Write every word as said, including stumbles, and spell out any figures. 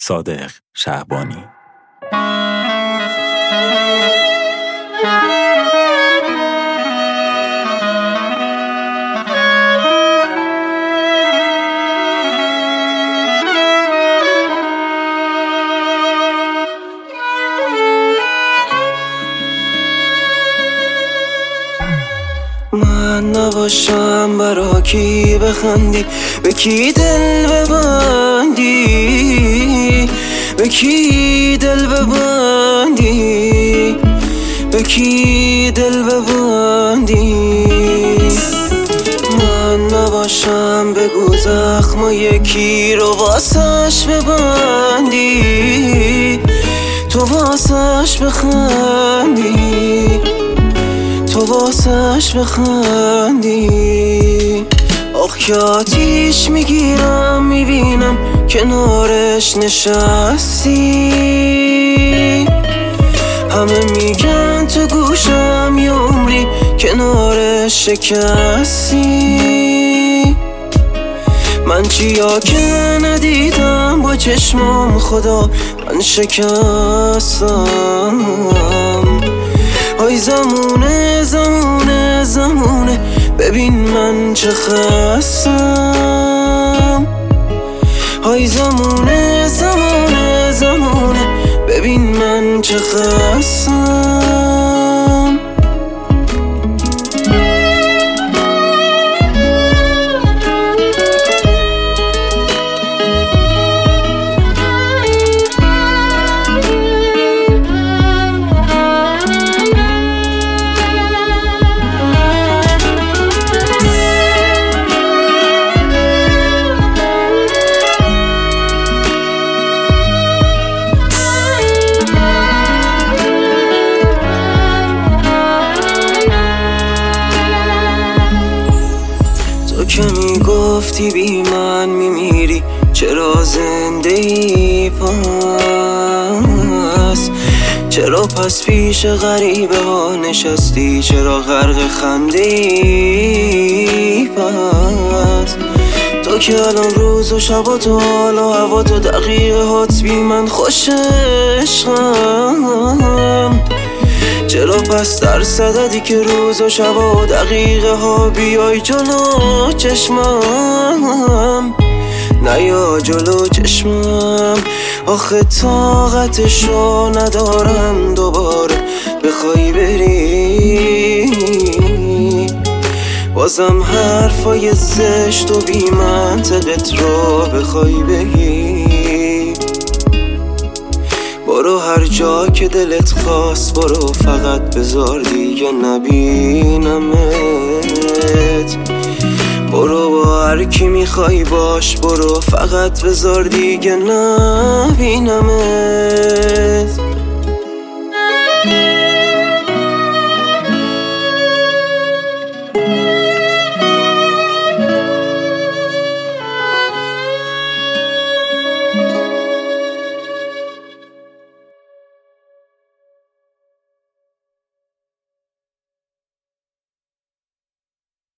صادق شعبانی. من نباشم برا کی بخندی، به کی دل ببندی، به کی دل ببندی، به کی دل ببندی. من نباشم بگو زخم یکی رو واسش ببندی، تو واسش بخندی، تو واسش بخندی. آخ که آتیش میگیرم میبینم کنارش نشستی، همه میگن تو گوشم یه عمری کنارش شکستی. من چیا که ندیدم با چشمام، خدا من شکستم. آی زمونه زمونه زمونه ببین من چه خستم. آی زمونه زمونه زمونه ببین من چه خستم. که میگفتی بی من میمیری، چرا زنده ای پس؟ چرا پس پیش غریبه ها نشستی؟ چرا غرق خنده ای پس؟ تو که الان روز و شب و تو حال و هوا تو دقیقه هات بی من خوش عشقم. چرا پس در صددی که روز و شب و دقیقه ها بیای جلو چشمم؟ نیا جلو چشمم. آخه طاقتشو ندارم دوباره بخوای بری، بازم حرفای زشت و بی منطقت رو بخوای بگی. برو هر جا که دلت خواست برو، فقط بذار دیگه نبینمت. برو با هر کی میخوای باش برو، فقط بذار دیگه نبینمت.